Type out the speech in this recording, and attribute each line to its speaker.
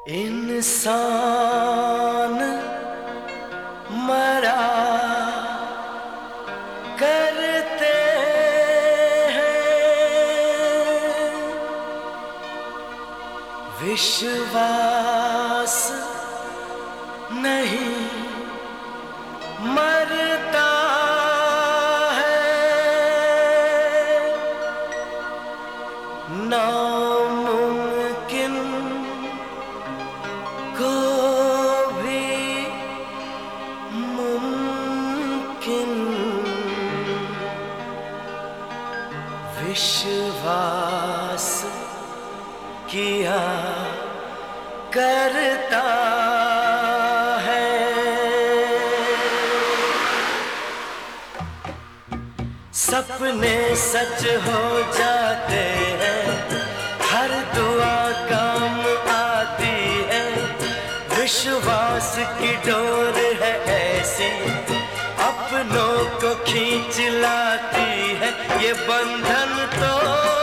Speaker 1: इंसान मरा करते हैं, विश्वास नहीं मरता है, नामुमकिन को भी मुमकिन विश्वास किया करता है। सपने सच हो जाते हैं, हर दुआ काम आती है, विश्वास की डोर है ऐसी अपनों को खींच लाती है, ये बंधन तो